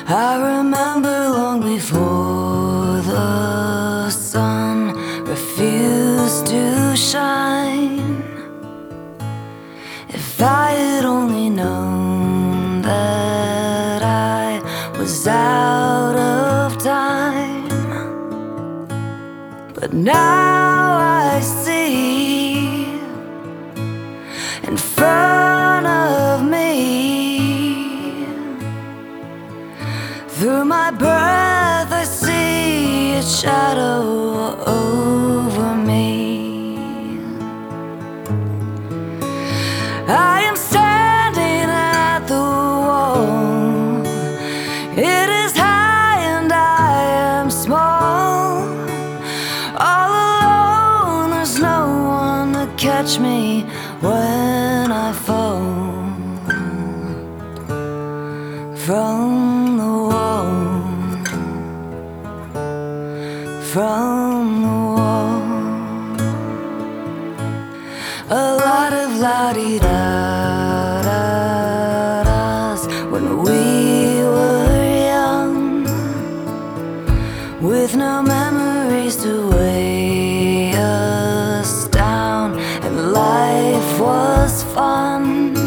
I remember long before the sun refused to shine. If I had only known that I was out of time, but now I see in front of me. Through my breath I see its shadow over me. I am standing at the wall. It is high and I am small. All alone, there's no one to catch me when I fall from the wall, from the wall. A lot of la-di-da-da-das when we were young, with no memories to weigh us down, and life was fun.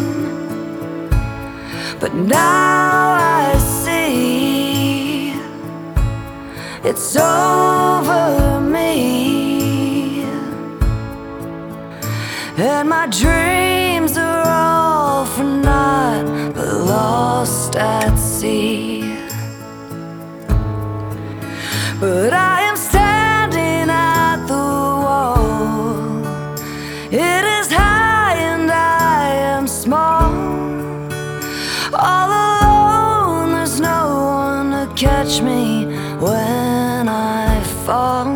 But now I see it's over me, and my dreams are all for naught, but lost at sea. But I am standing at the wall. It is high and I am small. All alone, there's no one to catch me when I fall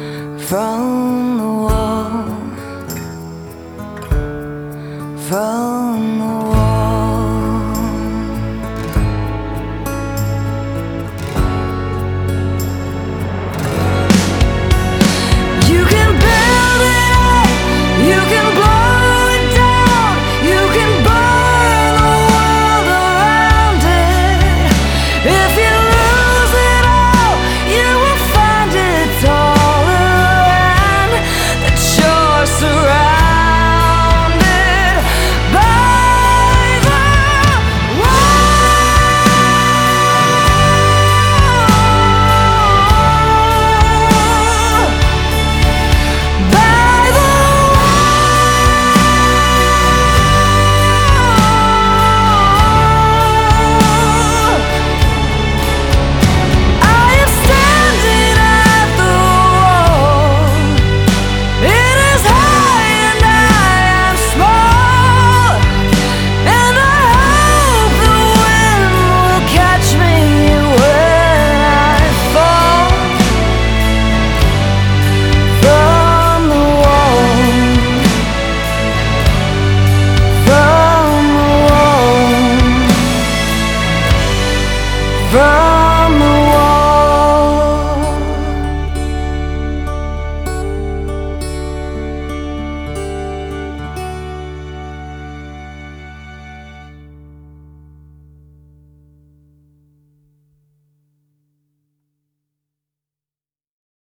from the wall, from